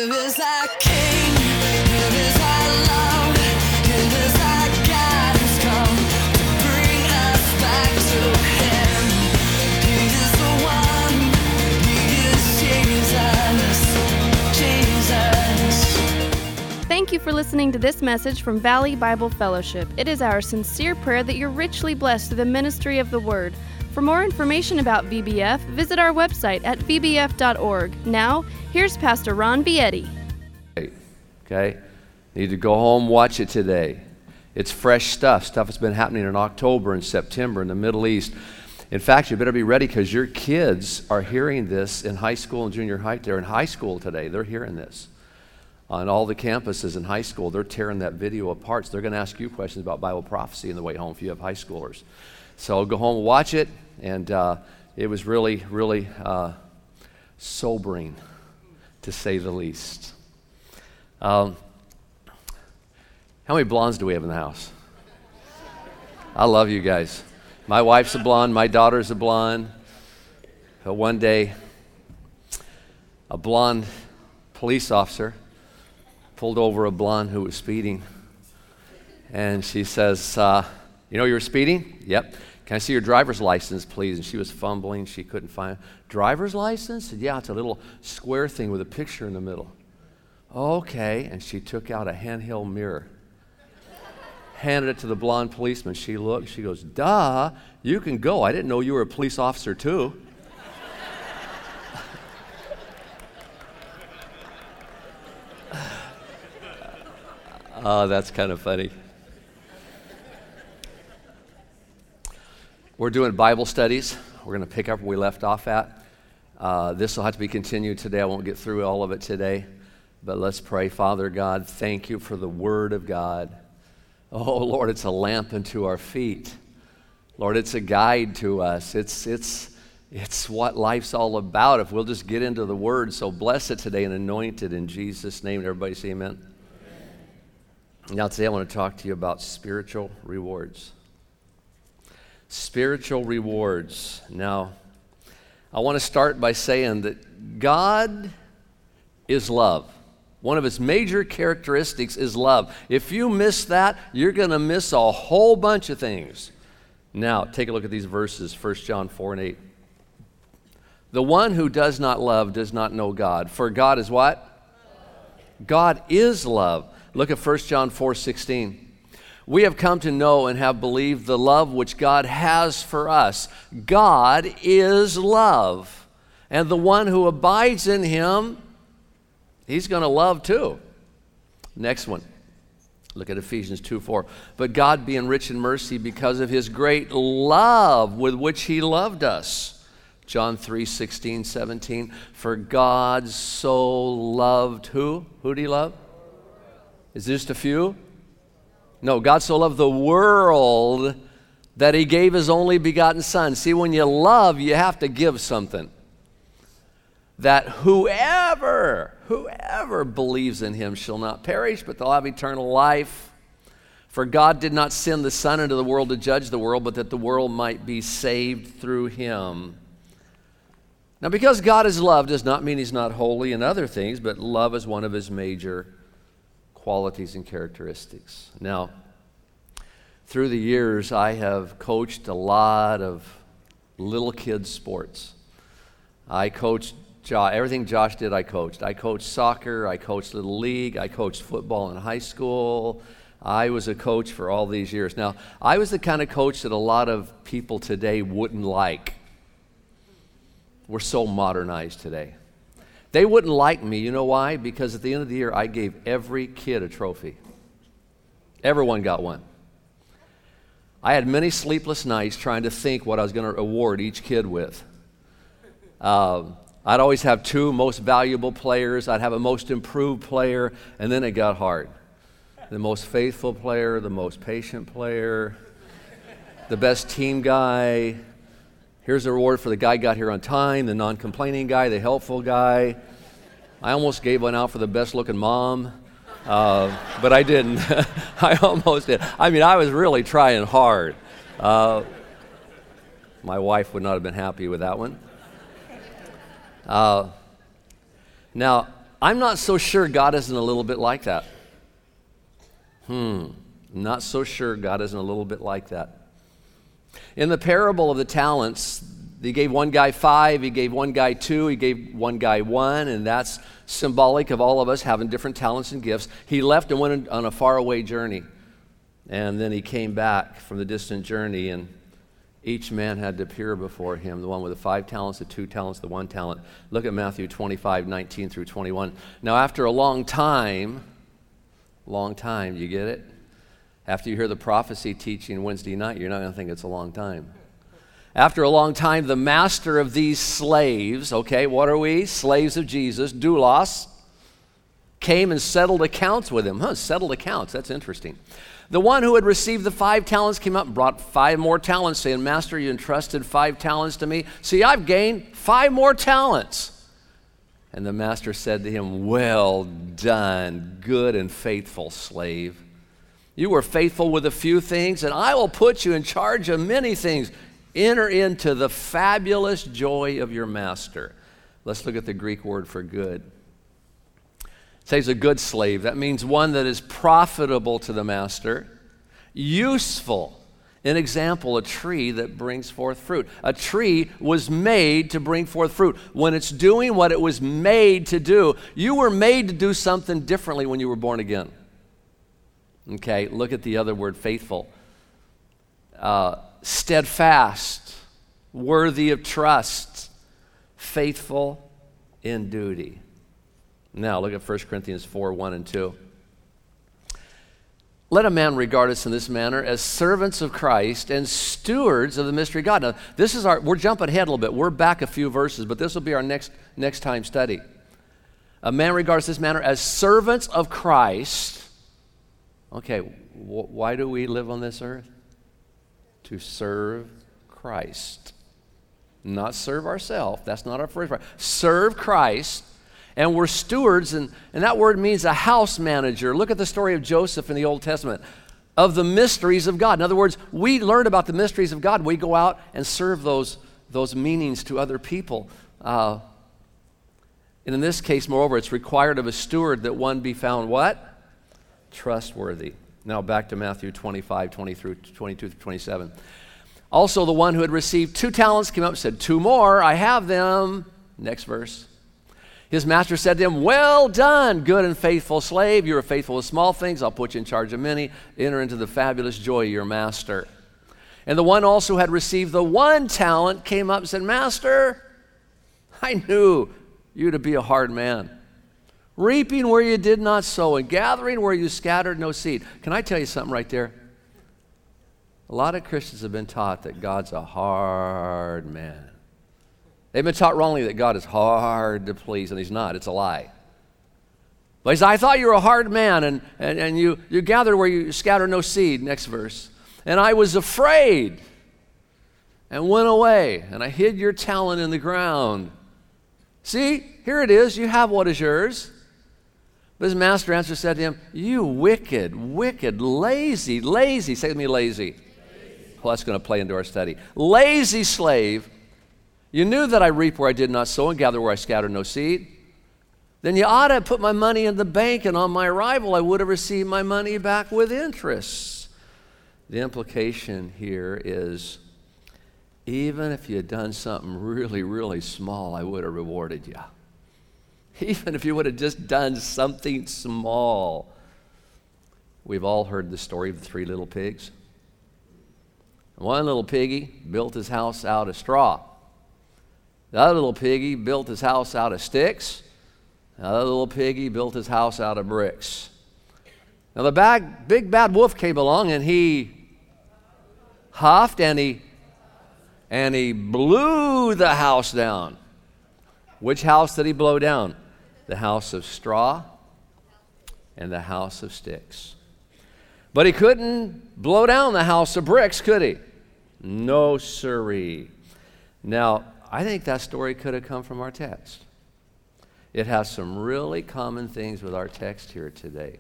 Give us our King, give us our love, give us our guidance, come to bring us back to Him. He is the one, He is Jesus. Thank you for listening to this message from Valley Bible Fellowship. It is our sincere prayer that you're richly blessed through the ministry of the Word. For more information about VBF, visit our website at vbf.org. Now, here's Pastor Ron Bietti. Okay? Need to go home, watch it today. It's fresh stuff that's been happening in October and September in the Middle East. In fact, you better be ready because your kids are hearing this in high school and junior high. They're in high school today. They're hearing this. On all the campuses in high school, they're tearing that video apart. So they're going to ask you questions about Bible prophecy on the way home if you have high schoolers. So go home and watch it. And it was really, really sobering, to say the least. How many blondes do we have in the house? I love you guys. My wife's a blonde. My daughter's a blonde. But one day, a blonde police officer pulled over a blonde who was speeding. And she says, you know you were speeding? Yep. Can I see your driver's license, please? And she was fumbling. She couldn't find driver's license? And yeah, it's a little square thing with a picture in the middle. Okay. And she took out a handheld mirror, handed it to the blonde policeman. She looked. She goes, duh, you can go. I didn't know you were a police officer, too. Oh, that's kind of funny. We're doing Bible studies. We're going to pick up where we left off at. This will have to be continued today. I won't get through all of it today, but let's pray. Father God, thank you for the Word of God. Oh, Lord, it's a lamp unto our feet. Lord, it's a guide to us. It's what life's all about if we'll just get into the Word. So bless it today and anoint it in Jesus' name. Everybody say amen. Now today I want to talk to you about spiritual rewards. Spiritual rewards. Now, I want to start by saying that God is love. One of His major characteristics is love. If you miss that, you're going to miss a whole bunch of things. Now, take a look at these verses, 1 John 4 and 8. The one who does not love does not know God. For God is what? God is love. Look at 1 John 4:16. We have come to know and have believed the love which God has for us. God is love. And the one who abides in Him, he's going to love too. Next one. Look at Ephesians 2:4. But God being rich in mercy because of His great love with which He loved us. John 3:16, 17. For God so loved who? Who did He love? Is this just a few? No, God so loved the world that He gave His only begotten Son. See, when you love, you have to give something. That whoever believes in Him shall not perish, but they'll have eternal life. For God did not send the Son into the world to judge the world, but that the world might be saved through Him. Now, because God is love does not mean He's not holy in other things, but love is one of His major qualities and characteristics. Now, through the years, I have coached a lot of little kids' sports. I coached everything Josh did, I coached. I coached soccer, I coached Little League, I coached football in high school. I was a coach for all these years. Now, I was the kind of coach that a lot of people today wouldn't like. We're so modernized today. They wouldn't like me, you know why? Because at the end of the year, I gave every kid a trophy. Everyone got one. I had many sleepless nights trying to think what I was going to award each kid with. I'd always have two most valuable players. I'd have a most improved player, and then it got hard. The most faithful player, the most patient player, the best team guy. Here's a reward for the guy who got here on time, the non-complaining guy, the helpful guy. I almost gave one out for the best-looking mom, but I didn't. I almost did. I mean, I was really trying hard. My wife would not have been happy with that one. Now, I'm not so sure God isn't a little bit like that. Not so sure God isn't a little bit like that. In the parable of the talents, he gave one guy 5, he gave one guy 2, he gave one guy 1, and that's symbolic of all of us having different talents and gifts. He left and went on a faraway journey, and then he came back from the distant journey, and each man had to appear before him, the one with the 5 talents, the 2 talents, the 1 talent. Look at Matthew 25:19 through 21. Now, after a long time, you get it? After you hear the prophecy teaching Wednesday night, you're not going to think it's a long time. After a long time, the master of these slaves, okay, what are we? Slaves of Jesus, doulos, came and settled accounts with him. Settled accounts, that's interesting. The one who had received the 5 talents came up and brought 5 more talents, saying, Master, you entrusted 5 talents to me. See, I've gained 5 more talents. And the master said to him, well done, good and faithful slave. You were faithful with a few things, and I will put you in charge of many things. Enter into the fabulous joy of your master. Let's look at the Greek word for good. It says a good slave. That means one that is profitable to the master, useful. An example, a tree that brings forth fruit. A tree was made to bring forth fruit. When it's doing what it was made to do, you were made to do something differently when you were born again. Okay, look at the other word, faithful. Steadfast, worthy of trust, faithful in duty. Now, look at 1 Corinthians 4:1 and 2. Let a man regard us in this manner as servants of Christ and stewards of the mystery of God. Now, this is we're jumping ahead a little bit. We're back a few verses, but this will be our next time study. A man regards this manner as servants of Christ. Okay, why do we live on this earth? To serve Christ. Not serve ourselves. That's not our first part. Serve Christ. And we're stewards, and that word means a house manager. Look at the story of Joseph in the Old Testament, of the mysteries of God. In other words, we learn about the mysteries of God. We go out and serve those meanings to other people. And in this case, moreover, it's required of a steward that one be found what? Trustworthy. Now back to Matthew 25:20 through 22 through 27. Also, the one who had received 2 talents came up and said, 2 more, I have them. Next verse. His master said to him, well done, good and faithful slave. You are faithful with small things. I'll put you in charge of many. Enter into the fabulous joy of your master. And the one also had received the 1 talent came up and said, Master, I knew you to be a hard man, reaping where you did not sow and gathering where you scattered no seed. Can I tell you something right there? A lot of Christians have been taught that God's a hard man. They've been taught wrongly that God is hard to please, and he's not. It's a lie. But he said, I thought you were a hard man, and you gathered where you scattered no seed. Next verse. And I was afraid and went away, and I hid your talent in the ground. See, here it is. You have what is yours. But his master answered, said to him, you wicked, lazy. Say with me, lazy. Well, that's going to play into our study. Lazy slave. You knew that I reap where I did not sow and gather where I scattered no seed. Then you ought to have put my money in the bank, and on my arrival I would have received my money back with interest. The implication here is, even if you had done something really, really small, I would have rewarded you. Even if you would have just done something small. We've all heard the story of the 3 little pigs. One little piggy built his house out of straw. The other little piggy built his house out of sticks. The other little piggy built his house out of bricks. Now the big bad wolf came along, and he huffed and he blew the house down. Which house did he blow down? The house of straw and the house of sticks. But he couldn't blow down the house of bricks, could he? No siree. Now, I think that story could have come from our text. It has some really common things with our text here today.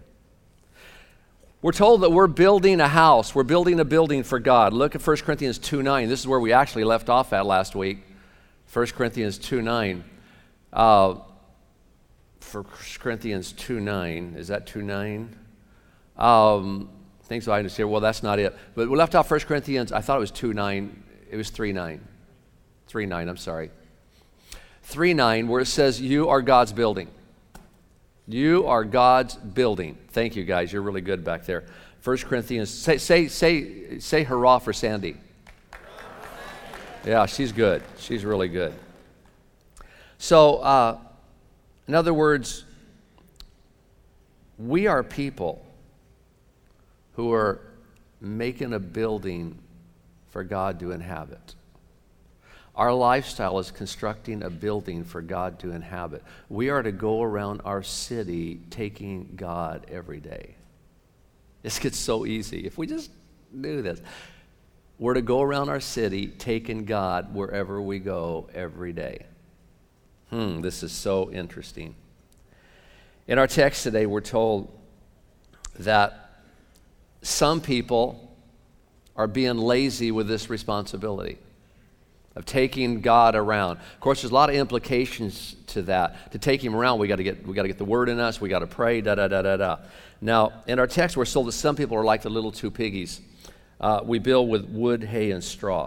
We're told that we're building a house. We're building a building for God. Look at 1 Corinthians 2:9. This is where we actually left off at last week. 1 Corinthians 2:9. 1 Corinthians 2:9. Is that 2:9? Things I understand. Well, that's not it. But we left off 1 Corinthians. I thought it was 2:9. It was 3:9. 3:9, I'm sorry. 3:9, where it says, you are God's building. You are God's building. Thank you, guys. You're really good back there. 1 Corinthians, say hurrah for Sandy. Yeah, she's good. She's really good. So, in other words, we are people who are making a building for God to inhabit. Our lifestyle is constructing a building for God to inhabit. We are to go around our city taking God every day. This gets so easy. If we just do this, we're to go around our city taking God wherever we go every day. This is so interesting. In our text today, we're told that some people are being lazy with this responsibility of taking God around. Of course, there's a lot of implications to that. To take him around, we got to get the word in us. We got to pray. Now, in our text, we're told that some people are like the little two piggies. We build with wood, hay, and straw.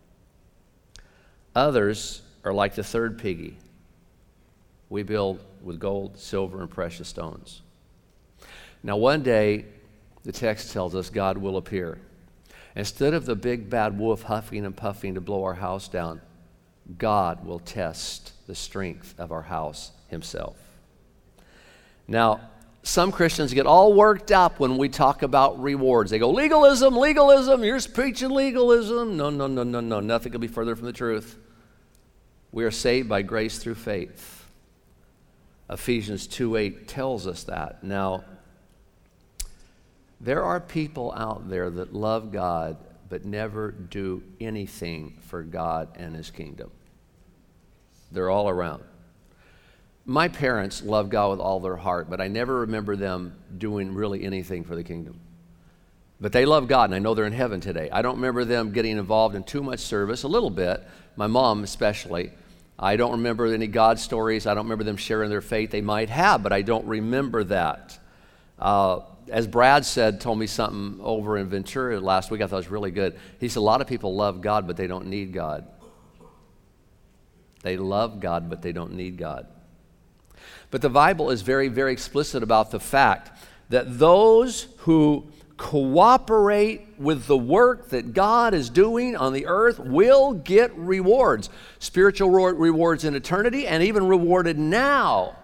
Others are like the third piggy. We build with gold, silver, and precious stones. Now, one day, the text tells us God will appear. Instead of the big bad wolf huffing and puffing to blow our house down, God will test the strength of our house himself. Now, some Christians get all worked up when we talk about rewards. They go, legalism, you're preaching legalism. No, nothing could be further from the truth. We are saved by grace through faith. Ephesians 2:8 tells us that. Now, there are people out there that love God but never do anything for God and his kingdom. They're all around. My parents love God with all their heart, but I never remember them doing really anything for the kingdom. But they love God, and I know they're in heaven today. I don't remember them getting involved in too much service, a little bit, my mom especially. I don't remember any God stories. I don't remember them sharing their faith. They might have, but I don't remember that. As Brad told me something over in Ventura last week, I thought it was really good. He said, a lot of people love God, but they don't need God. They love God, but they don't need God. But the Bible is very, very explicit about the fact that those who cooperate with the work that God is doing on the earth will get rewards. Spiritual rewards in eternity, and even rewarded now.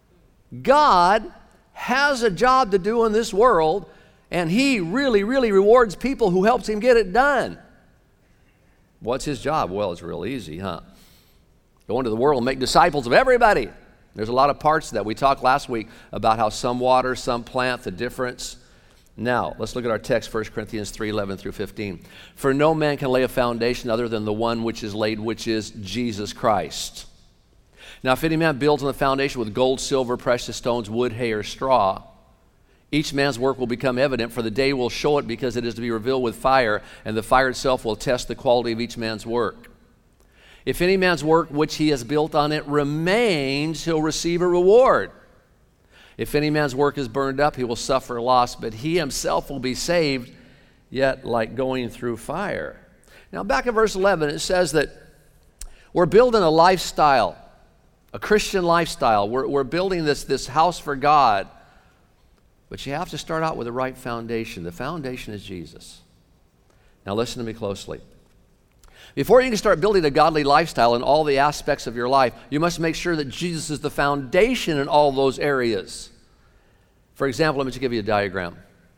God has a job to do in this world, and he really, really rewards people who helps him get it done. What's his job? Well, it's real easy, huh? Go into the world and make disciples of everybody. There's a lot of parts to that. We talked last week about how some water, some plant, the difference. Now, let's look at our text, 1 Corinthians 3:11 through 15. For no man can lay a foundation other than the one which is laid, which is Jesus Christ. Now, if any man builds on the foundation with gold, silver, precious stones, wood, hay, or straw, each man's work will become evident, for the day will show it, because it is to be revealed with fire, and the fire itself will test the quality of each man's work. If any man's work which he has built on it remains, he'll receive a reward. If any man's work is burned up, he will suffer loss, but he himself will be saved, yet like going through fire. Now, back in verse 11, it says that we're building a lifestyle, a Christian lifestyle. We're building this house for God. But you have to start out with the right foundation. The foundation is Jesus. Now listen to me closely. Before you can start building a godly lifestyle in all the aspects of your life, you must make sure that Jesus is the foundation in all those areas. For example, let me just give you a diagram.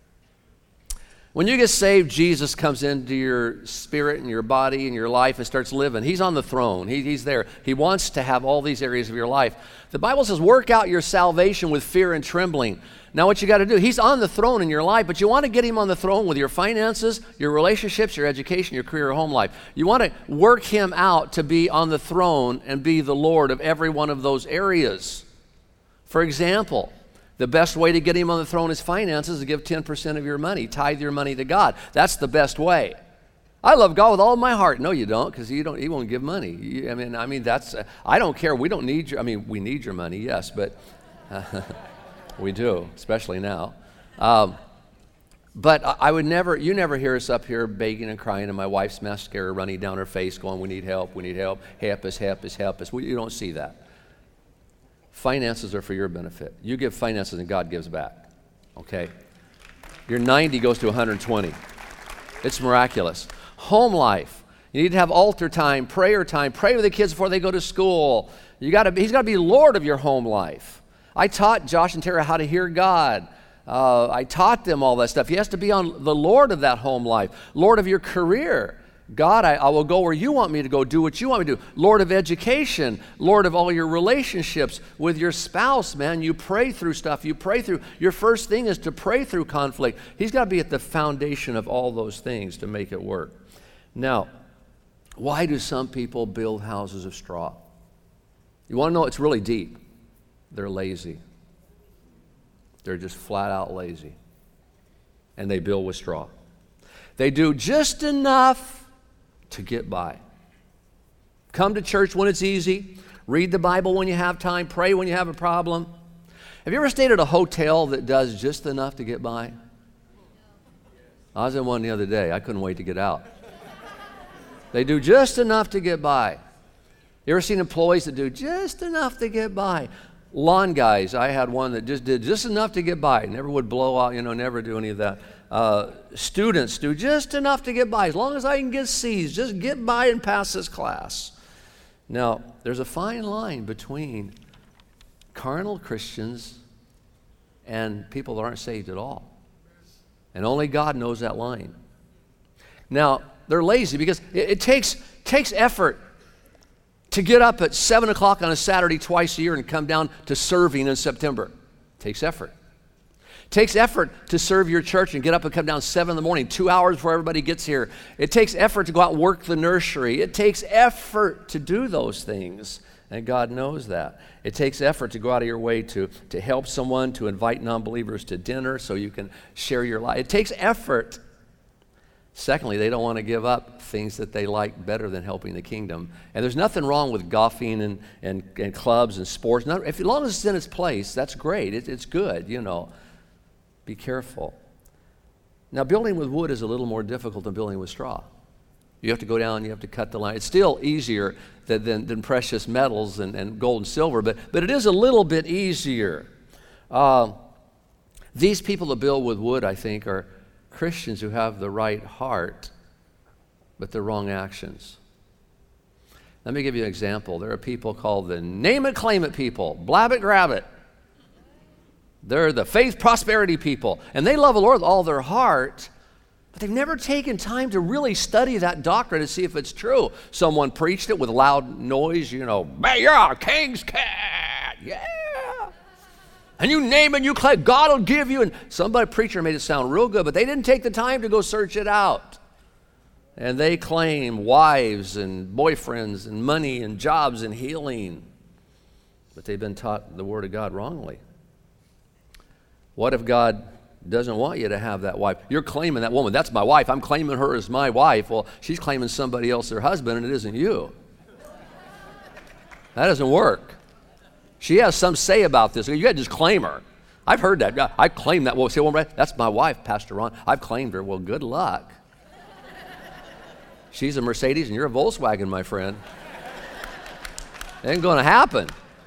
When you get saved, Jesus comes into your spirit and your body and your life and starts living. He's on the throne. He's there. He wants to have all these areas of your life. The Bible says, work out your salvation with fear and trembling. Now what you got to do, he's on the throne in your life, but you want to get him on the throne with your finances, your relationships, your education, your career, your home life. You want to work him out to be on the throne and be the Lord of every one of those areas. For example, the best way to get him on the throne is finances, to give 10% of your money, tithe your money to God. That's the best way. I love God with all my heart. No, you don't, because he won't give money. I mean, that's, I don't care. We don't need your, we need your money, yes, but We do, especially now. But you never hear us up here begging and crying and my wife's mascara running down her face going, we need help, help us, help us, help us. You don't see that. Finances are for your benefit. You give finances and God gives back, okay? Your 90 goes to 120. It's miraculous. Home life. You need to have altar time, pray with the kids before they go to school. He's got to be Lord of your home life. I taught Josh and Tara how to hear God. I taught them all that stuff. He has to be on the Lord of that home life, Lord of your career. God, I will go where you want me to go, do what you want me to do. Lord of education, Lord of all your relationships with your spouse, man. You pray through stuff. Your first thing is to pray through conflict. He's got to be at the foundation of all those things to make it work. Now, why do some people build houses of straw? You want to know it's really deep? They're lazy. They're just flat out lazy. And they build with straw. They do just enough to get by. Come to church when it's easy. Read the Bible when you have time. Pray when you have a problem. Have you ever stayed at a hotel that does just enough to get by? I was in one the other day. I couldn't wait to get out. They do just enough to get by. You ever seen employees that do just enough to get by? Lawn guys, I had one that just did just enough to get by. Never would blow out, never do any of that. Students do just enough to get by. As long as I can get C's, just get by and pass this class. Now, there's a fine line between carnal Christians and people that aren't saved at all. And only God knows that line. Now, they're lazy because it takes effort to get up at 7 o'clock on a Saturday twice a year and come down to serving in September. It takes effort. It takes effort to serve your church and get up and come down 7 in the morning, 2 hours before everybody gets here. It takes effort to go out and work the nursery. It takes effort to do those things, and God knows that. It takes effort to go out of your way to help someone, to invite non-believers to dinner so you can share your life. It takes effort. Secondly, they don't want to give up things that they like better than helping the kingdom. And there's nothing wrong with golfing and clubs and sports. As long as it's in its place, that's great. It's good, Be careful. Now, building with wood is a little more difficult than building with straw. You have to go down, you have to cut the line. It's still easier than precious metals and gold and silver, but it is a little bit easier. These people that build with wood, I think, are Christians who have the right heart, but the wrong actions. Let me give you an example. There are people called the name it, claim it people, blab it, grab it. They're the faith prosperity people, and they love the Lord with all their heart, but they've never taken time to really study that doctrine to see if it's true. Someone preached it with loud noise, you're a king's cat, yeah. And you name it, you claim, God will give you. And preacher made it sound real good, but they didn't take the time to go search it out. And they claim wives and boyfriends and money and jobs and healing. But they've been taught the Word of God wrongly. What if God doesn't want you to have that wife? You're claiming that woman, that's my wife. I'm claiming her as my wife. Well, she's claiming somebody else their husband, and it isn't you. That doesn't work. She has some say about this. You got to just claim her. I've heard that. I claim that. Well, say, that's my wife, Pastor Ron. I've claimed her. Well, good luck. She's a Mercedes and you're a Volkswagen, my friend. It ain't going to happen.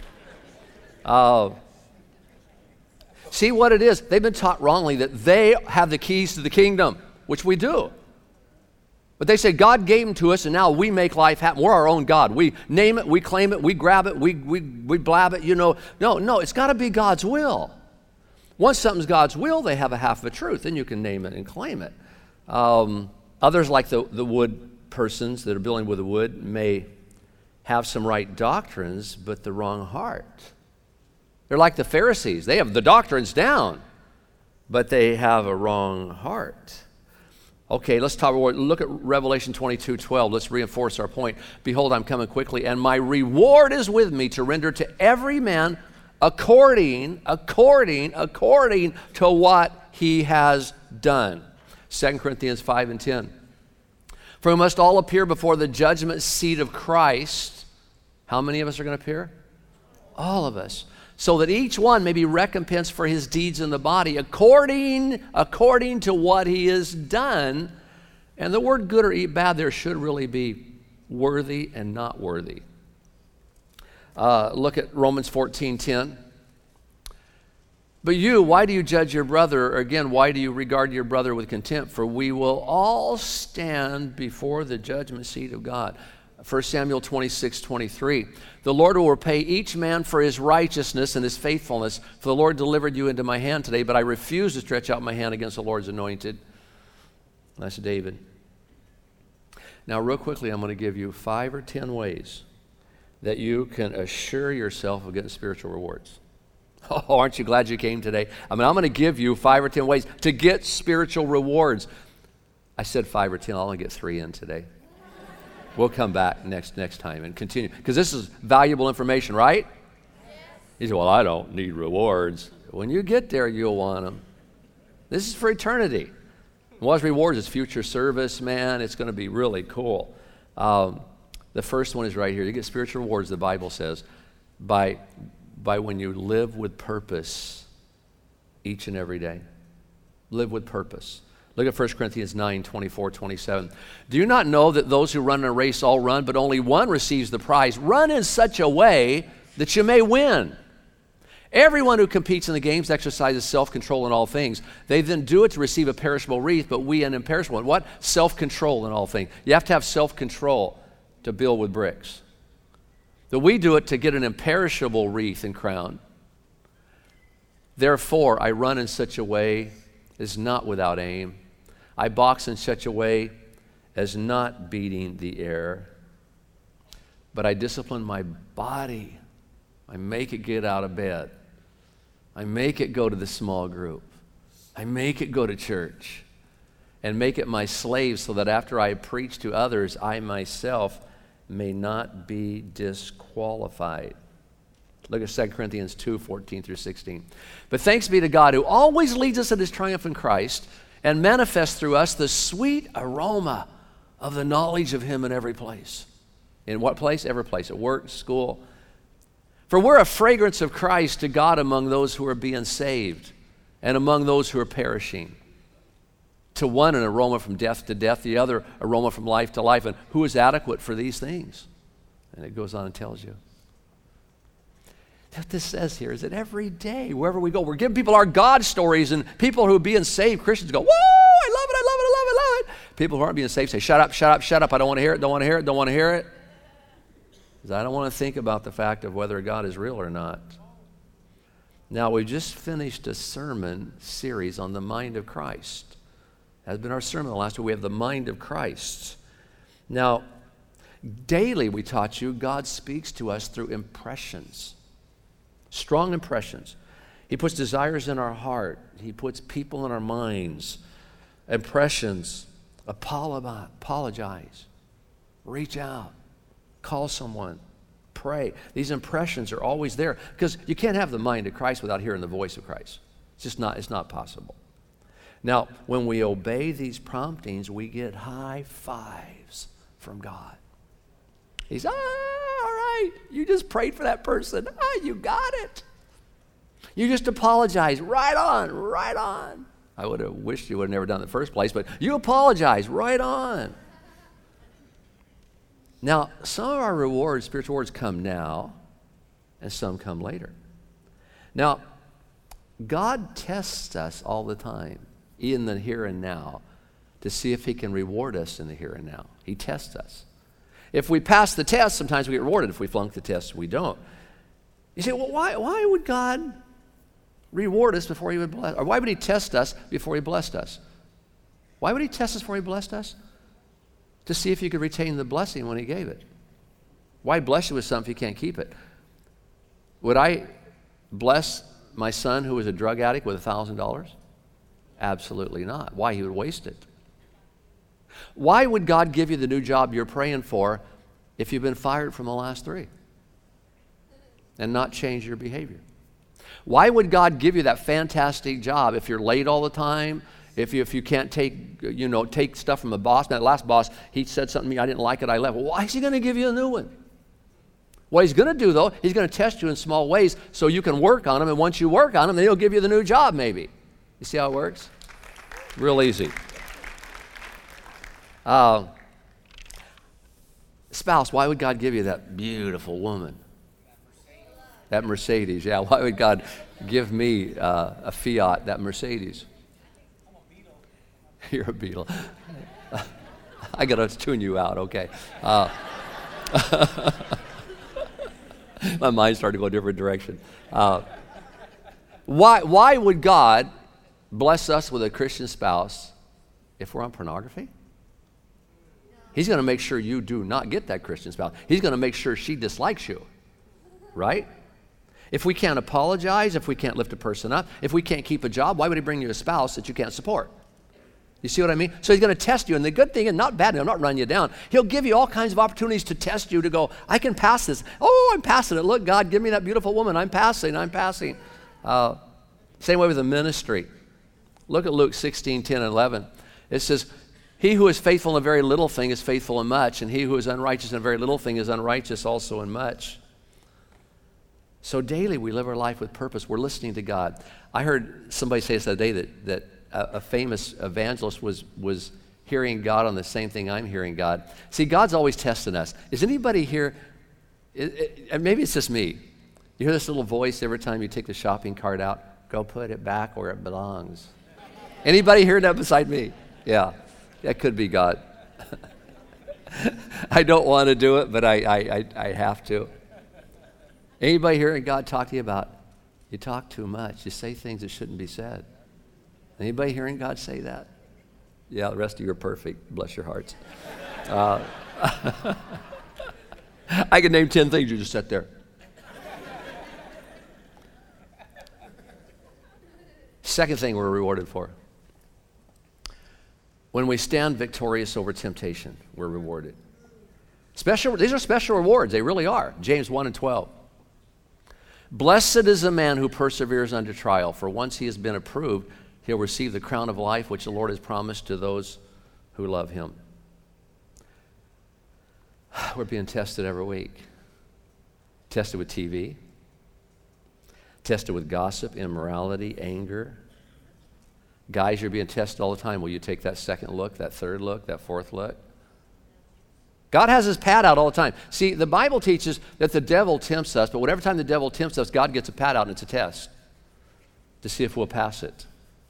See what it is? They've been taught wrongly that they have the keys to the kingdom, which we do. But they say God gave them to us, and now we make life happen. We're our own God. We name it, we claim it, we grab it, we blab it, No, it's got to be God's will. Once something's God's will, they have a half of a truth, then you can name it and claim it. Others, like the wood persons that are building with the wood, may have some right doctrines, but the wrong heart. They're like the Pharisees. They have the doctrines down, but they have a wrong heart. Okay, look at Revelation 22:12. Let's reinforce our point. Behold, I'm coming quickly, and my reward is with me to render to every man according to what he has done. 2 Corinthians 5:10. For we must all appear before the judgment seat of Christ. How many of us are going to appear? All of us. so that each one may be recompensed for his deeds in the body according to what he has done. And the word good or bad there should really be worthy and not worthy. Look at Romans 14:10. But you, why do you judge your brother? Or again, why do you regard your brother with contempt? For we will all stand before the judgment seat of God. 1 Samuel 26:23. The Lord will repay each man for his righteousness and his faithfulness. For the Lord delivered you into my hand today, but I refuse to stretch out my hand against the Lord's anointed. That's David. Now, real quickly, I'm going to give you 5 or 10 ways that you can assure yourself of getting spiritual rewards. Oh, aren't you glad you came today? I'm going to give you 5 or 10 ways to get spiritual rewards. I said 5 or 10. I'll only get 3 in today. We'll come back next time and continue. Because this is valuable information, right? Yes. You say, well, I don't need rewards. When you get there, you'll want them. This is for eternity. What's rewards? It's future service, man. It's going to be really cool. The first one is right here. You get spiritual rewards, the Bible says, by when you live with purpose each and every day. Live with purpose. Look at 1 Corinthians 9:24-27. Do you not know that those who run in a race all run, but only one receives the prize? Run in such a way that you may win. Everyone who competes in the games exercises self-control in all things. They then do it to receive a perishable wreath, but we an imperishable one. What? Self-control in all things. You have to have self-control to build with bricks. That we do it to get an imperishable wreath and crown. Therefore, I run in such a way as not without aim. I box in such a way as not beating the air. But I discipline my body. I make it get out of bed. I make it go to the small group. I make it go to church. And make it my slave so that after I preach to others, I myself may not be disqualified. Look at 2 Corinthians 2:14-16. But thanks be to God who always leads us in his triumph in Christ and manifests through us the sweet aroma of the knowledge of him in every place. In what place? Every place. At work, school. For we're a fragrance of Christ to God among those who are being saved and among those who are perishing. To one, an aroma from death to death, the other, aroma from life to life. And who is adequate for these things? And it goes on and tells you. What this says here is that every day, wherever we go, we're giving people our God stories, and people who are being saved, Christians go, whoa, I love it, I love it, I love it, I love it. People who aren't being saved say, shut up, shut up, shut up, I don't want to hear it, don't want to hear it, don't want to hear it. Because I don't want to think about the fact of whether God is real or not. Now, we just finished a sermon series on the mind of Christ. That has been our sermon the last week. We have the mind of Christ. Now, daily we taught you God speaks to us through impressions. Strong impressions. He puts desires in our heart. He puts people in our minds. Impressions. Apologize. Reach out. Call someone. Pray. These impressions are always there because you can't have the mind of Christ without hearing the voice of Christ. It's not possible. Now, when we obey these promptings, we get high fives from God. He's, all right, you just prayed for that person. You got it. You just apologize. Right on, right on. I would have wished you would have never done it in the first place, but you apologize. Right on. Now, some of our rewards, spiritual rewards, come now, and some come later. Now, God tests us all the time, in the here and now, to see if he can reward us in the here and now. He tests us. If we pass the test, sometimes we get rewarded. If we flunk the test, we don't. You say, well, why would God reward us before he would bless? Or why would he test us before he blessed us? Why would he test us before he blessed us? To see if you could retain the blessing when he gave it. Why bless you with something if you can't keep it? Would I bless my son who was a drug addict with $1,000? Absolutely not. Why? He would waste it. Why would God give you the new job you're praying for if you've been fired from the last 3 and not change your behavior? Why would God give you that fantastic job if you're late all the time, if you can't take stuff from a boss? Now, that last boss, he said something to me, I didn't like it, I left. Well, why is he going to give you a new one? What he's going to do, though, he's going to test you in small ways so you can work on them, and once you work on them, then he'll give you the new job, maybe. You see how it works? Real easy. Spouse, why would God give you that beautiful woman? That Mercedes, yeah. Why would God give me a Fiat, that Mercedes? You're a Beetle. I got to tune you out, okay. My mind started to go a different direction. Why would God bless us with a Christian spouse if we're on pornography? He's going to make sure you do not get that Christian spouse. He's going to make sure she dislikes you, right? If we can't apologize, if we can't lift a person up, if we can't keep a job, why would he bring you a spouse that you can't support? You see what I mean? So he's going to test you, and the good thing, and not bad, I'm not running you down. He'll give you all kinds of opportunities to test you, to go, I can pass this. Oh, I'm passing it. Look, God, give me that beautiful woman. I'm passing. Same way with the ministry. Look at Luke 16, 10, and 11. It says, he who is faithful in a very little thing is faithful in much, and he who is unrighteous in a very little thing is unrighteous also in much. So daily we live our life with purpose. We're listening to God. I heard somebody say this the other day that a famous evangelist was hearing God on the same thing I'm hearing God. See, God's always testing us. Is anybody here, maybe it's just me, you hear this little voice every time you take the shopping cart out, go put it back where it belongs. Anybody hear that beside me? Yeah, that could be God. I don't want to do it, but I have to. Anybody hearing God talk to you about, you talk too much, you say things that shouldn't be said? Anybody hearing God say that? Yeah, the rest of you are perfect. Bless your hearts. I can name 10 things. You just sit there. Second thing we're rewarded for. When we stand victorious over temptation, we're rewarded. These are special rewards. They really are. James 1 and 12. Blessed is the man who perseveres under trial, for once he has been approved, he'll receive the crown of life which the Lord has promised to those who love him. We're being tested every week. Tested with TV. Tested with gossip, immorality, anger. Guys, you're being tested all the time. Will you take that second look, that third look, that fourth look? God has his pad out all the time. See, the Bible teaches that the devil tempts us, but whatever time the devil tempts us, God gets a pad out and it's a test to see if we'll pass it.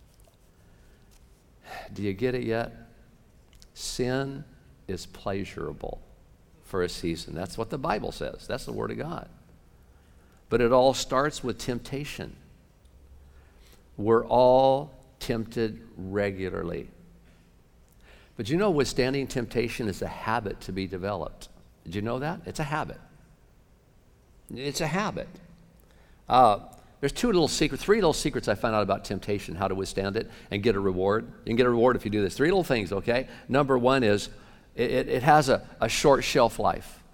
Do you get it yet? Sin is pleasurable for a season. That's what the Bible says. That's the Word of God. But it all starts with temptation. We're all tempted regularly. But you know, withstanding temptation is a habit to be developed. Did you know that? It's a habit. It's a habit. There's three little secrets I found out about temptation, how to withstand it and get a reward. You can get a reward if you do this. 3 little things, okay? Number 1 is it has a short shelf life.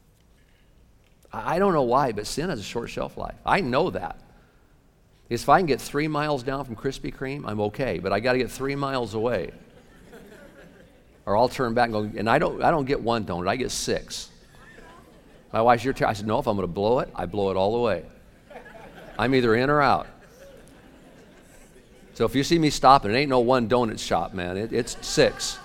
I don't know why, but sin has a short shelf life. I know that. Because if I can get 3 miles down from Krispy Kreme, I'm okay, but I got to get 3 miles away. Or I'll turn back and go, and I don't get 1 donut, I get 6. My wife's, I said, no, if I'm going to blow it, I blow it all the way. I'm either in or out. So if you see me stopping, it ain't no 1 donut shop, man. It's 6.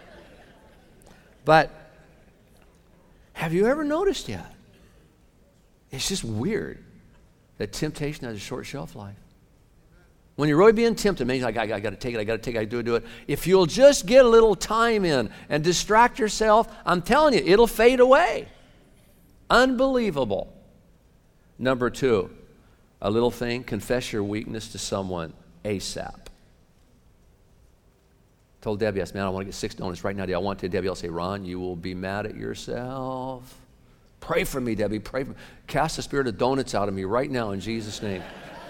But have you ever noticed yet? It's just weird that temptation has a short shelf life. When you're really being tempted, man, you're like, I got to take it, I got to do it. If you'll just get a little time in and distract yourself, I'm telling you, it'll fade away. Unbelievable. Number 2, a little thing, confess your weakness to someone ASAP. Told Debbie, I said, man, I want to get 6 donuts right now. I want to. Debbie, I'll say, Ron, you will be mad at yourself. Pray for me, Debbie. Pray for me. Cast the spirit of donuts out of me right now in Jesus' name.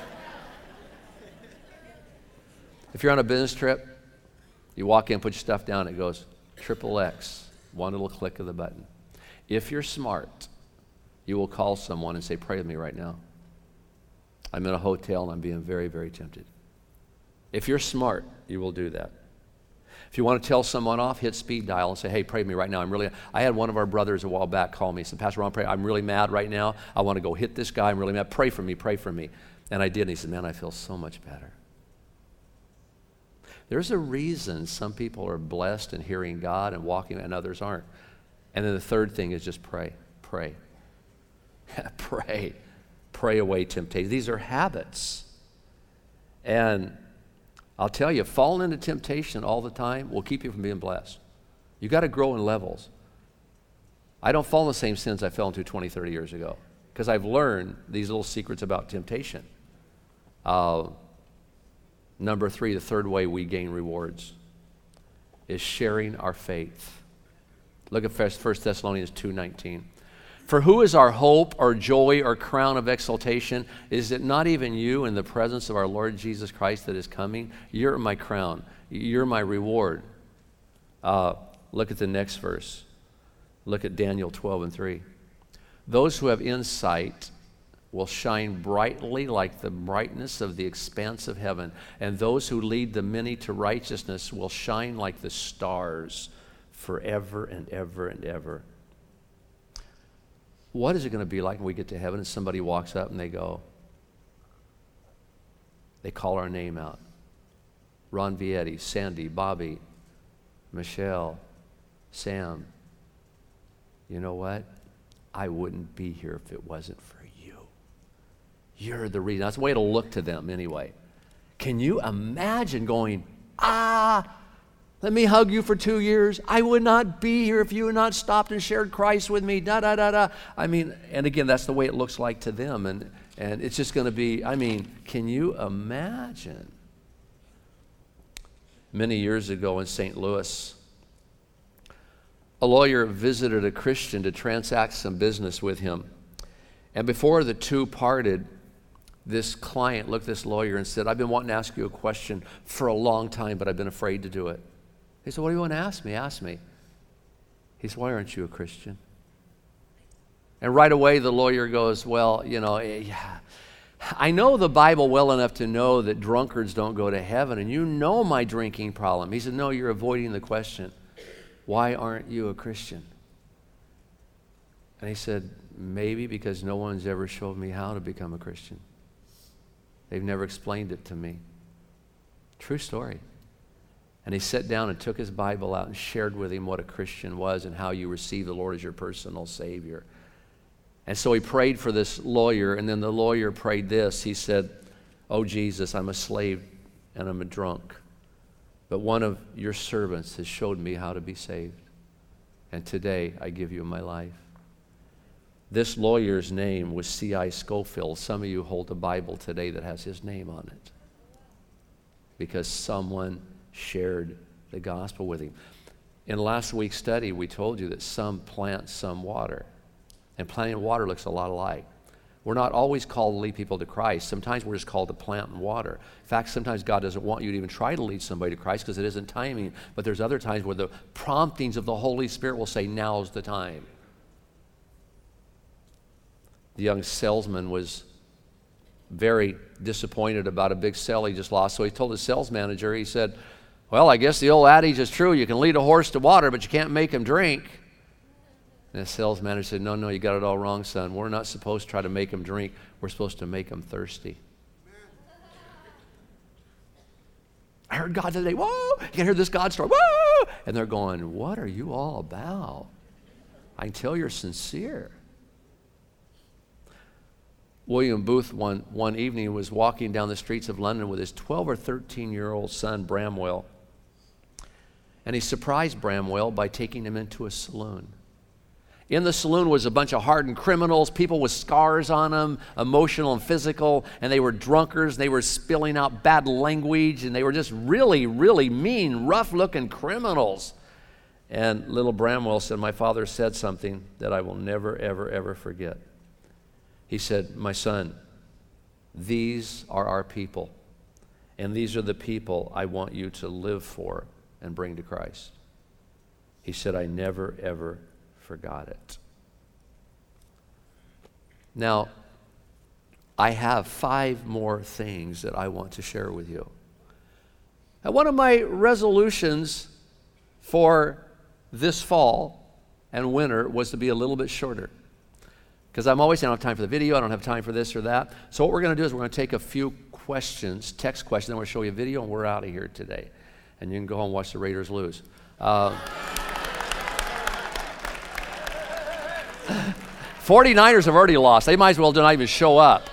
If you're on a business trip, you walk in, put your stuff down, it goes XXX, 1 little click of the button. If you're smart, you will call someone and say, pray with me right now. I'm in a hotel and I'm being very, very tempted. If you're smart, you will do that. If you want to tell someone off, hit speed dial and say, hey, pray for me right now. I had one of our brothers a while back call me. He said, Pastor Ron, pray. I'm really mad right now. I want to go hit this guy. I'm really mad. Pray for me, pray for me. And I did. And he said, man, I feel so much better. There's a reason some people are blessed in hearing God and walking and others aren't. And then the third thing is just pray. Pray. Pray. Pray away temptation. These are habits. And I'll tell you, falling into temptation all the time will keep you from being blessed. You got to grow in levels. I don't fall in the same sins I fell into 20, 30 years ago because I've learned these little secrets about temptation. Number 3, the third way we gain rewards is sharing our faith. Look at 1 Thessalonians 2:19. For who is our hope or joy or crown of exaltation? Is it not even you in the presence of our Lord Jesus Christ that is coming? You're my crown. You're my reward. Look at the next verse. Look at Daniel 12:3. Those who have insight will shine brightly like the brightness of the expanse of heaven, and those who lead the many to righteousness will shine like the stars forever and ever and ever. What is it going to be like when we get to heaven and somebody walks up and they call our name out? Ron Vietti, Sandy, Bobby, Michelle, Sam. You know what? I wouldn't be here if it wasn't for you. You're the reason. That's the way it'll look to them anyway. Can you imagine going, let me hug you for 2 years. I would not be here if you had not stopped and shared Christ with me. I mean, and again, that's the way it looks like to them. And it's just going to be, can you imagine? Many years ago in St. Louis, a lawyer visited a Christian to transact some business with him. And before the two parted, this client looked at this lawyer and said, I've been wanting to ask you a question for a long time, but I've been afraid to do it. He said, what do you want to ask me? Ask me. He said, why aren't you a Christian? And right away the lawyer goes, well, I know the Bible well enough to know that drunkards don't go to heaven, and you know my drinking problem. He said, no, you're avoiding the question. Why aren't you a Christian? And he said, maybe because no one's ever showed me how to become a Christian. They've never explained it to me. True story. And he sat down and took his Bible out and shared with him what a Christian was and how you receive the Lord as your personal Savior. And so he prayed for this lawyer, and then the lawyer prayed this. He said, oh, Jesus, I'm a slave and I'm a drunk, but one of your servants has showed me how to be saved, and today I give you my life. This lawyer's name was C.I. Scofield. Some of you hold a Bible today that has his name on it because someone shared the gospel with him. In last week's study, we told you that some plant, some water. And planting and water looks a lot alike. We're not always called to lead people to Christ. Sometimes we're just called to plant and water. In fact, sometimes God doesn't want you to even try to lead somebody to Christ because it isn't timing. But there's other times where the promptings of the Holy Spirit will say, now's the time. The young salesman was very disappointed about a big sale he just lost. So he told his sales manager, he said, well, I guess the old adage is true. You can lead a horse to water, but you can't make him drink. And the sales manager said, no, you got it all wrong, son. We're not supposed to try to make him drink. We're supposed to make him thirsty. I heard God today, whoa! You can hear this God story, whoa! And they're going, what are you all about? I can tell you're sincere. William Booth one evening was walking down the streets of London with his 12 or 13-year-old son, Bramwell. And he surprised Bramwell by taking him into a saloon. In the saloon was a bunch of hardened criminals, people with scars on them, emotional and physical, and they were drunkards, they were spilling out bad language, and they were just really, really mean, rough-looking criminals. And little Bramwell said, my father said something that I will never, ever, ever forget. He said, my son, these are our people, and these are the people I want you to live for and bring to Christ. He said, I never, ever forgot it. Now, I have 5 more things that I want to share with you. And one of my resolutions for this fall and winter was to be a little bit shorter. Because I'm always saying I don't have time for the video, I don't have time for this or that. So what we're going to do is we're going to take a few questions, text questions, then we'll show you a video, and we're out of here today. And you can go home and watch the Raiders lose. 49ers have already lost. They might as well not even show up.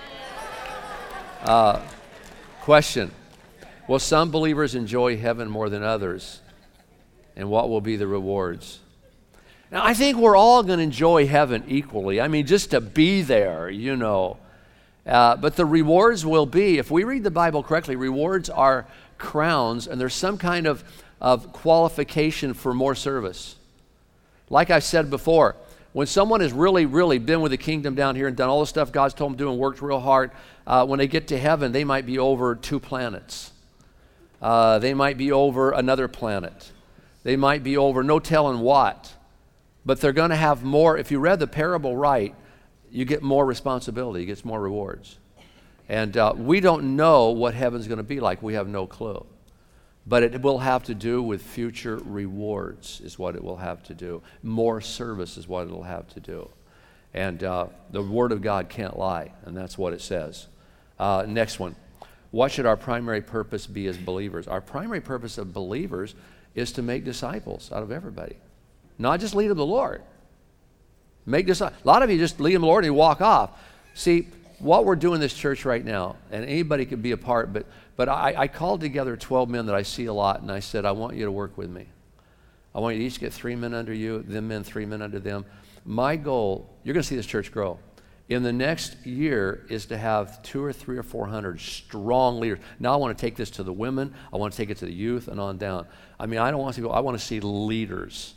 Question. Will some believers enjoy heaven more than others? And what will be the rewards? Now, I think we're all going to enjoy heaven equally. I mean, just to be there, you know. But the rewards will be, if we read the Bible correctly, rewards are crowns, and there's some kind of qualification for more service. Like I said before, when someone has really, really been with the kingdom down here and done all the stuff God's told them to do and worked real hard, when they get to heaven, they might be over 2 planets. They might be over another planet. They might be over no telling what. But they're going to have more. If you read the parable right, you get more responsibility. You get more rewards. And we don't know what heaven's going to be like. We have no clue. But it will have to do with future rewards is what it will have to do. More service is what it will have to do. And the Word of God can't lie, and that's what it says. Next one. What should our primary purpose be as believers? Our primary purpose of believers is to make disciples out of everybody. Not just lead them to the Lord. Make disciples. A lot of you just lead them to the Lord and you walk off. See, what we're doing in this church right now, and anybody could be a part, but I called together 12 men that I see a lot, and I said, I want you to work with me. I want you to each get 3 men under you, them men, 3 men under them. My goal, you're going to see this church grow. In the next year is to have 200 or 300 or 400 strong leaders. Now I want to take this to the women. I want to take it to the youth and on down. I mean, I don't want to see people. I want to see leaders.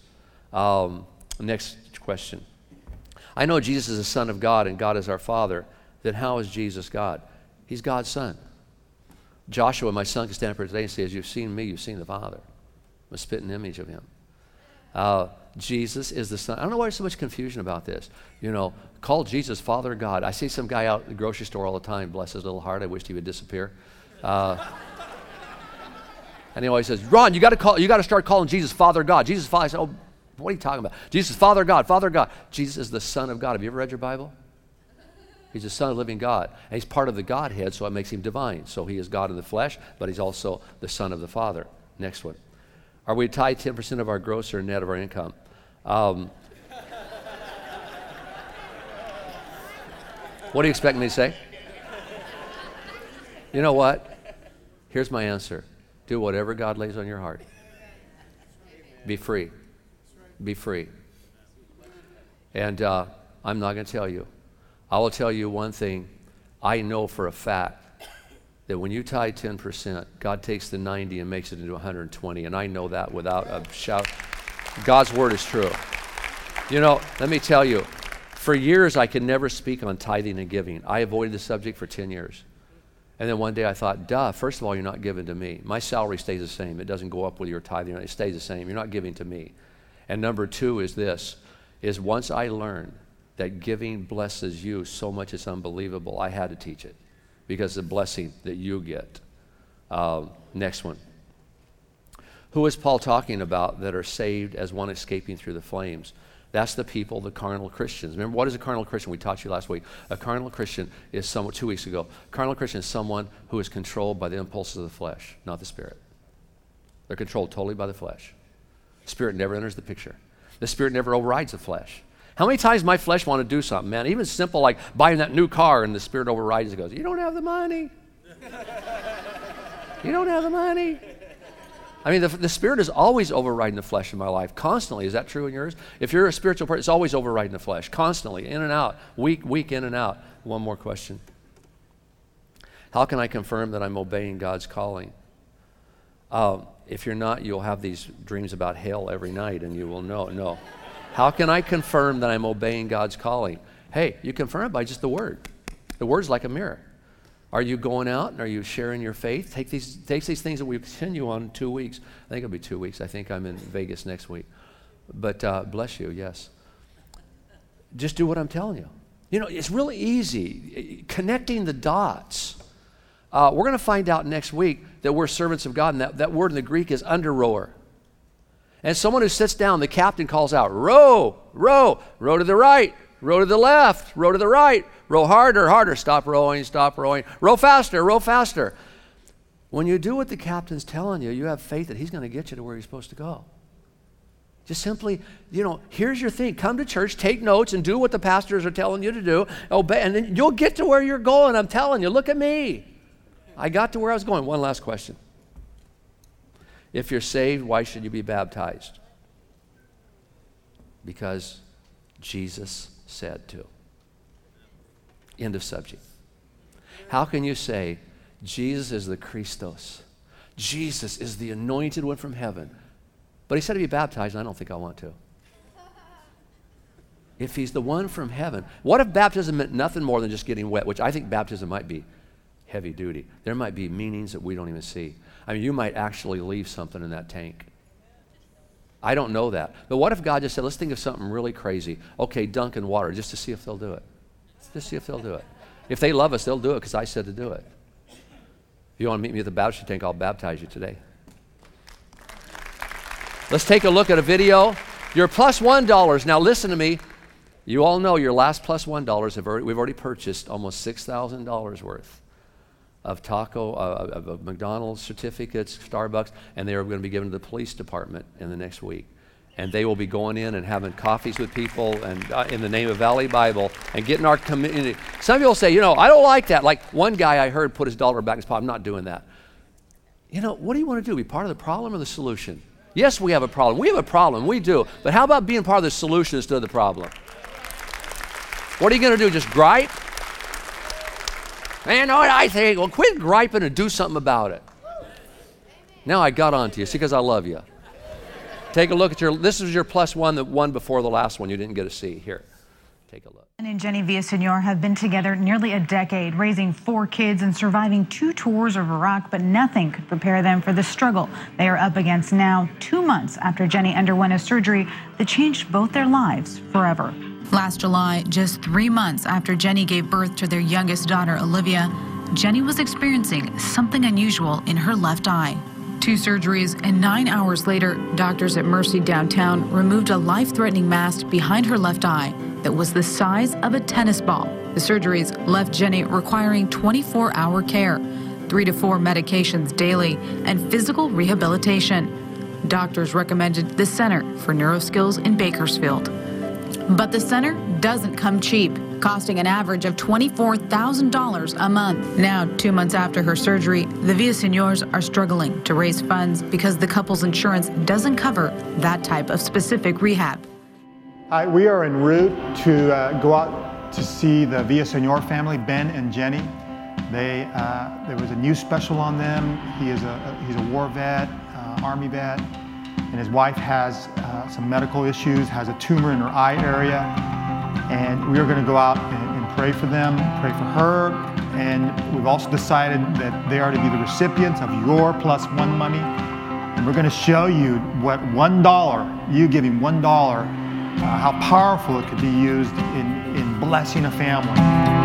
Next question. I know Jesus is the Son of God and God is our Father. Then how is Jesus God? He's God's Son. Joshua, my son, can stand up here today and say, as you've seen me, you've seen the Father. I'm a spitting image of him. Jesus is the Son. I don't know why there's so much confusion about this. You know, call Jesus Father God. I see some guy out at the grocery store all the time, bless his little heart. I wished he would disappear. And he always says, Ron, you got to start calling Jesus Father God. Jesus Father. I said, oh, what are you talking about? Jesus Father God, Father God. Jesus is the Son of God. Have you ever read your Bible? He's the Son of the living God. And he's part of the Godhead, so it makes him divine. So he is God in the flesh, but he's also the Son of the Father. Next one. Are we tied 10% of our gross or net of our income? What do you expect me to say? You know what? Here's my answer. Do whatever God lays on your heart. Be free. Be free. And I'm not going to tell you. I will tell you one thing. I know for a fact that when you tithe 10%, God takes the 90 and makes it into 120. And I know that without a shout. God's word is true. You know, let me tell you, for years I could never speak on tithing and giving. I avoided the subject for 10 years. And then one day I thought, first of all, you're not giving to me. My salary stays the same. It doesn't go up with your tithing. It stays the same. You're not giving to me. And number 2 is this, is once I learned that giving blesses you so much it's unbelievable, I had to teach it because the blessing that you get. Next one. Who is Paul talking about that are saved as one escaping through the flames? That's the people, the carnal Christians. Remember, what is a carnal Christian? We taught you last week. A carnal Christian is someone, 2 weeks ago. A carnal Christian is someone who is controlled by the impulses of the flesh, not the Spirit. They're controlled totally by the flesh. The Spirit never enters the picture. The Spirit never overrides the flesh. How many times my flesh want to do something, man? Even simple like buying that new car and the Spirit overrides it. Goes, you don't have the money. You don't have the money. I mean, the Spirit is always overriding the flesh in my life, constantly. Is that true in yours? If you're a spiritual person, it's always overriding the flesh, constantly, in and out, week in and out. One more question. How can I confirm that I'm obeying God's calling? If you're not, you'll have these dreams about hell every night, and you will know. No. How can I confirm that I'm obeying God's calling? Hey, you confirm it by just the Word. The Word's like a mirror. Are you going out and are you sharing your faith? Take these things that we continue on in 2 weeks. I think it'll be 2 weeks. I think I'm in Vegas next week. But bless you, yes. Just do what I'm telling you. You know, it's really easy. Connecting the dots. We're going to find out next week that we're servants of God, and that word in the Greek is under rower. And someone who sits down, the captain calls out, row, row, row to the right, row to the left, row to the right, row harder, harder, stop rowing, row faster, row faster. When you do what the captain's telling you, you have faith that he's going to get you to where you're supposed to go. Just simply, here's your thing. Come to church, take notes, and do what the pastors are telling you to do. Obey, and then you'll get to where you're going. I'm telling you, look at me. I got to where I was going. One last question. If you're saved, why should you be baptized? Because Jesus said to. End of subject. How can you say Jesus is the Christos? Jesus is the anointed one from heaven. But he said to be baptized, and I don't think I want to. If he's the one from heaven, what if baptism meant nothing more than just getting wet, which I think baptism might be heavy duty. There might be meanings that we don't even see. I mean, you might actually leave something in that tank. I don't know that. But what if God just said, let's think of something really crazy. Okay, dunk in water just to see if they'll do it. Just see if they'll do it. If they love us, they'll do it because I said to do it. If you want to meet me at the baptistry tank, I'll baptize you today. Let's take a look at a video. Your plus $1. Now listen to me. You all know your last plus $1 we've already purchased almost $6,000 worth of of McDonald's certificates, Starbucks, and they are going to be given to the police department in the next week. And they will be going in and having coffees with people and in the name of Valley Bible and getting our community. Some people say, I don't like that. Like one guy I heard put his dollar back in his pocket. I'm not doing that. What do you want to do? Be part of the problem or the solution? Yes, we have a problem. We have a problem. We do. But how about being part of the solution instead of the problem? What are you going to do? Just gripe? Man, you know what I think? Well, quit griping and do something about it. Now I got on to you. See, because I love you. Take a look at this is your plus one, the one before the last one you didn't get to see. Here, take a look. And Jenny Villaseñor have been together nearly a decade, raising 4 kids and surviving 2 tours of Iraq, but nothing could prepare them for the struggle they are up against now, 2 months after Jenny underwent a surgery that changed both their lives forever. Last July, just 3 months after Jenny gave birth to their youngest daughter, Olivia, Jenny was experiencing something unusual in her left eye. 2 surgeries, and 9 hours later, doctors at Mercy downtown removed a life-threatening mass behind her left eye that was the size of a tennis ball. The surgeries left Jenny requiring 24-hour care, 3 to 4 medications daily, and physical rehabilitation. Doctors recommended the Center for Neuroskills in Bakersfield. But the center doesn't come cheap, costing an average of $24,000 a month. Now, 2 months after her surgery, the Villaseñors are struggling to raise funds because the couple's insurance doesn't cover that type of specific rehab. We are en route to go out to see the Villaseñor family, Ben and Jenny. There was a new special on them. He's a war vet, Army vet, and his wife has some medical issues, has a tumor in her eye area. And we are going to go out and pray for them, pray for her. And we've also decided that they are to be the recipients of your plus one money. And we're going to show you what $1, you giving $1, how powerful it could be used in blessing a family.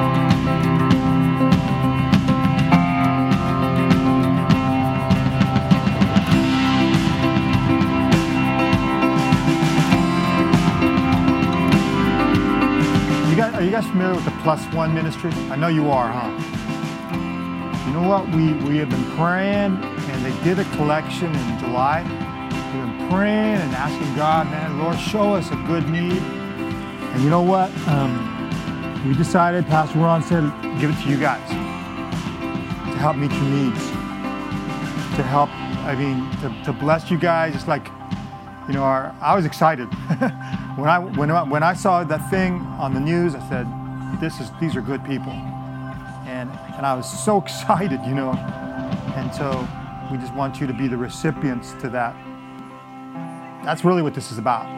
Are you guys familiar with the Plus One Ministry? I know you are, huh? You know what? We have been praying, and they did a collection in July. We've been praying and asking God, man, Lord, show us a good need. And you know what? We decided, Pastor Ron said, give it to you guys to help meet your needs, to help, to bless you guys. It's like, I was excited. When I saw that thing on the news, I said, these are good people. And I was so excited, And so we just want you to be the recipients to that. That's really what this is about.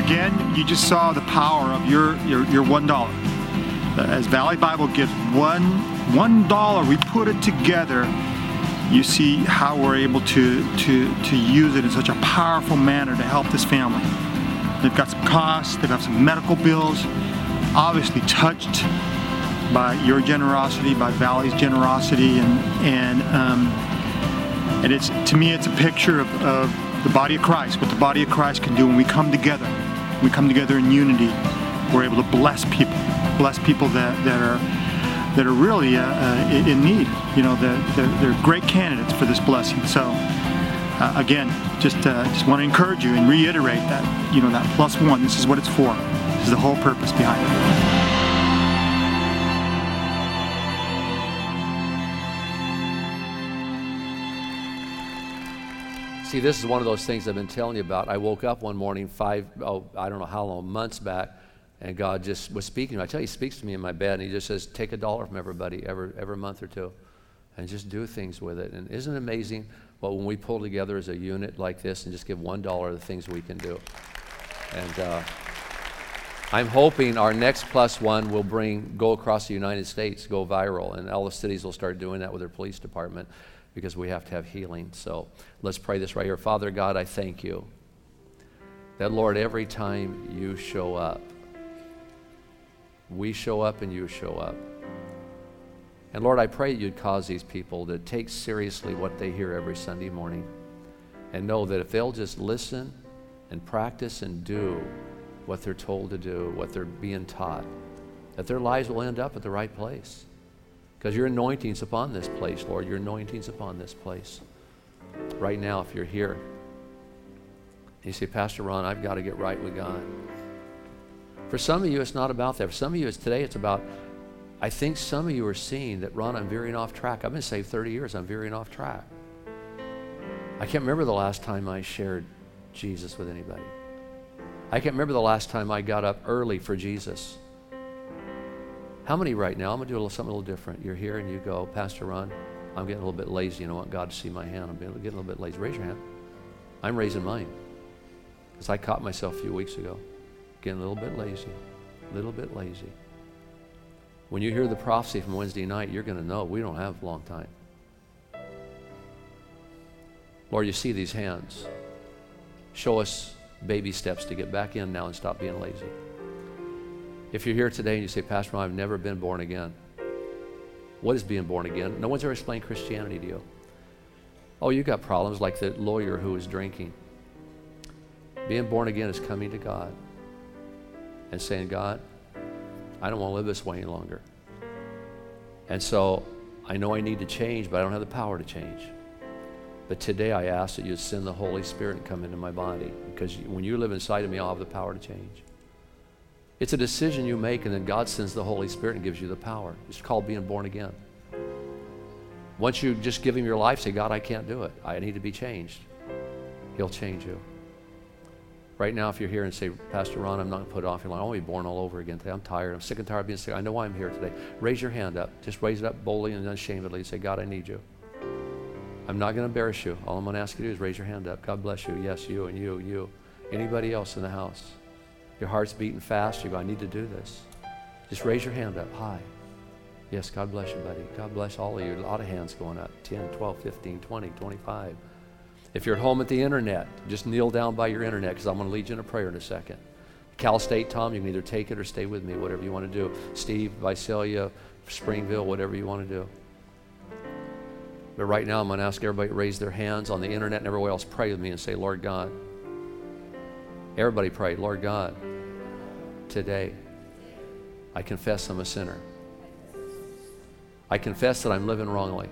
again, you just saw the power of your $1. As Valley Bible gives $1, we put it together. You see how we're able to use it in such a powerful manner to help this family. They've got some costs, they've got some medical bills, obviously touched by your generosity, by Valley's generosity, and it's, to me, it's a picture of the body of Christ, what the body of Christ can do when we come together. We come together in unity. We're able to bless people that are really in need. You know, they're great candidates for this blessing. So again, just want to encourage you and reiterate that, you know, that +1. This is what it's for. This is the whole purpose behind it. See, this is one of those things I've been telling you about. I woke up one morning I don't know how long, months back, and God just was speaking to me. I tell you, He speaks to me in my bed, and He just says, take $1 from everybody every month or two, and just do things with it. And isn't it amazing when we pull together as a unit like this and just give $1, the things we can do? And I'm hoping our next +1 will go across the United States, go viral, and all the cities will start doing that with their police department, because we have to have healing. So let's pray this right here. Father God, I thank you that, Lord, every time you show up, we show up and you show up. And Lord, I pray you'd cause these people to take seriously what they hear every Sunday morning, and know that if they'll just listen and practice and do what they're told to do, what they're being taught, that their lives will end up at the right place. Because your anointing's upon this place, Lord. Your anointing's upon this place. Right now, if you're here, and you say, Pastor Ron, I've got to get right with God. For some of you, it's not about that. For some of you, today it's about, I think some of you are seeing that, Ron, I'm veering off track. I've been saved 30 years. I'm veering off track. I can't remember the last time I shared Jesus with anybody. I can't remember the last time I got up early for Jesus. How many right now, I'm going to do something a little different. You're here and you go, Pastor Ron, I'm getting a little bit lazy and I want God to see my hand. I'm getting a little bit lazy. Raise your hand. I'm raising mine. Because I caught myself a few weeks ago. Getting a little bit lazy. A little bit lazy. When you hear the prophecy from Wednesday night, you're going to know we don't have a long time. Lord, you see these hands. Show us baby steps to get back in now and stop being lazy. If you're here today and you say, Pastor Ron, I've never been born again. What is being born again? No one's ever explained Christianity to you. Oh, you got problems like the lawyer who was drinking. Being born again is coming to God and saying, God, I don't want to live this way any longer. And so I know I need to change, but I don't have the power to change. But today I ask that you send the Holy Spirit and come into my body, because when you live inside of me, I'll have the power to change. It's a decision you make, and then God sends the Holy Spirit and gives you the power. It's called being born again. Once you just give Him your life, say, God, I can't do it. I need to be changed. He'll change you. Right now, if you're here and say, Pastor Ron, I'm not going to put it off your line. I want to be born all over again today. I'm tired. I'm sick and tired of being sick. I know why I'm here today. Raise your hand up. Just raise it up boldly and unashamedly and say, God, I need you. I'm not going to embarrass you. All I'm going to ask you to do is raise your hand up. God bless you. Yes, you and you, you. Anybody else in the house? Your heart's beating fast. You go, I need to do this. Just raise your hand up high. Yes, God bless you, buddy. God bless all of you. A lot of hands going up. 10, 12, 15, 20, 25. If you're at home at the internet, just kneel down by your internet, because I'm going to lead you in a prayer in a second. Cal State, Tom, you can either take it or stay with me, whatever you want to do. Steve, Visalia, Springville, whatever you want to do. But right now, I'm going to ask everybody to raise their hands on the internet and everywhere else. Pray with me and say, Lord God. Everybody pray, Lord God, today I confess I'm a sinner. I confess that I'm living wrongly.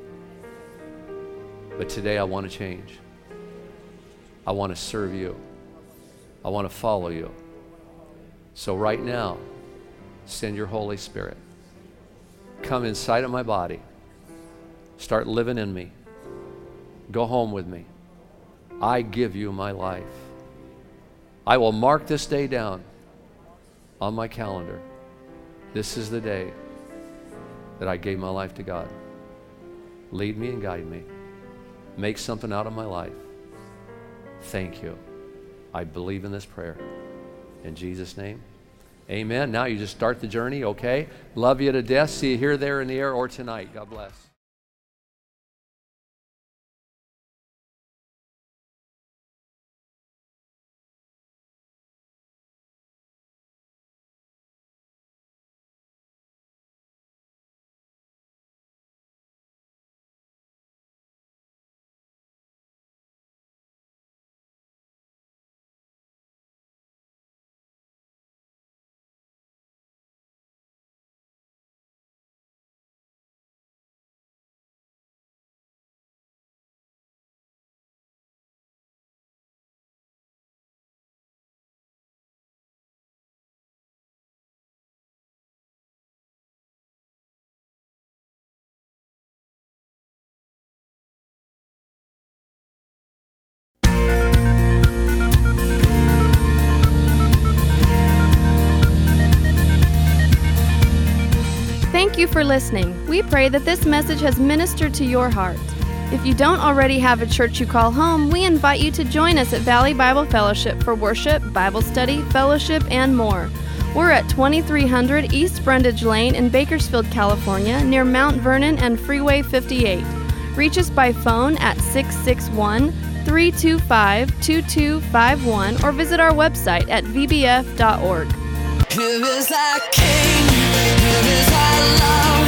But today I want to change. I want to serve you. I want to follow you. So right now, send your Holy Spirit. Come inside of my body. Start living in me. Go home with me. I give you my life. I will mark this day down on my calendar. This is the day that I gave my life to God. Lead me and guide me. Make something out of my life. Thank you. I believe in this prayer. In Jesus' name, amen. Now you just start the journey, okay? Love you to death. See you here, there, in the air, or tonight. God bless. Thank you for listening. We pray that this message has ministered to your heart. If you don't already have a church you call home, we invite you to join us at Valley Bible Fellowship for worship, Bible study, fellowship, and more. We're at 2300 East Brundage Lane in Bakersfield, California, near Mount Vernon and Freeway 58. Reach us by phone at 661-325-2251 or visit our website at vbf.org. Here is our King, here is our love.